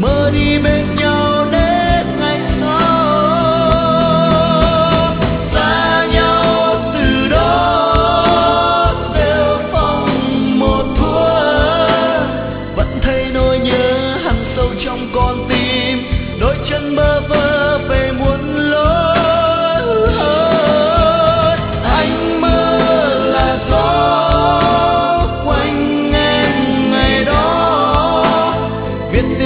mơ đi bên nhau đến ngày sau. Xa nhau từ đó rêu phong một thuở, vẫn thấy nỗi nhớ hằn sâu trong con tim, đôi chân bơ vơ về muôn lối. Anh mơ là gió quanh em ngày đó, viết